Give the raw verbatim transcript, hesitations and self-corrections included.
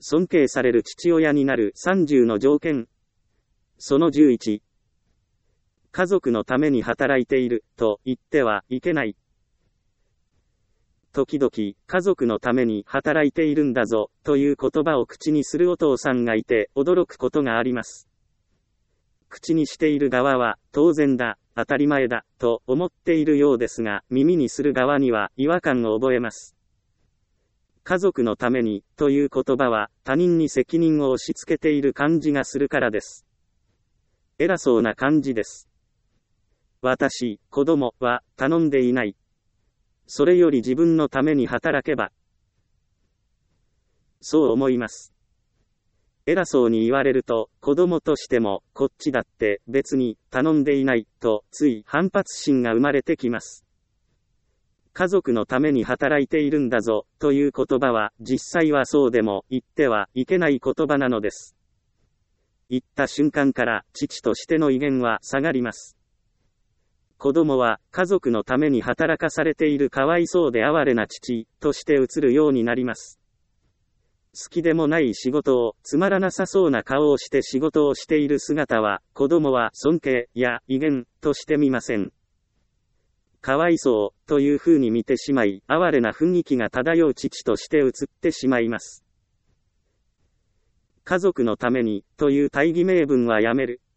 尊敬される父親になるさんじゅうの条件。そのじゅういち。家族のために働いている、と言ってはいけない。時々、家族のために働いているんだぞ、という言葉を口にするお父さんがいて驚くことがあります。口にしている側は、当然だ、当たり前だ、と思っているようですが、耳にする側には違和感を覚えます。家族のために、という言葉は、他人に責任を押し付けている感じがするからです。偉そうな感じです。私、子供は、頼んでいない。それより自分のために働けば。そう思います。偉そうに言われると、子供としても、こっちだって別に頼んでいない、とつい反発心が生まれてきます。家族のために働いているんだぞ、という言葉は、実際はそうでも言ってはいけない言葉なのです。言った瞬間から、父としての威厳は下がります。子供は家族のために働かされているかわいそうで哀れな父として映るようになります。好きでもない仕事をつまらなさそうな顔をして仕事をしている姿は子供は尊敬や威厳として見ません。かわいそうという風に見てしまい哀れな雰囲気が漂う父として映ってしまいます。家族のためにという大義名分はやめる。